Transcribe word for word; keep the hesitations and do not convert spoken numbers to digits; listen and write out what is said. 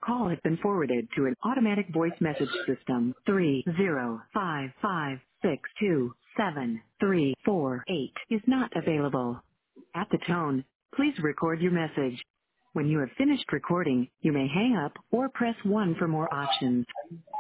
call has been forwarded to an automatic voice message system. Three zero five five six two seven three four eight is not available. At the tone, please record your message. When you have finished recording, you may hang up or press one for more options.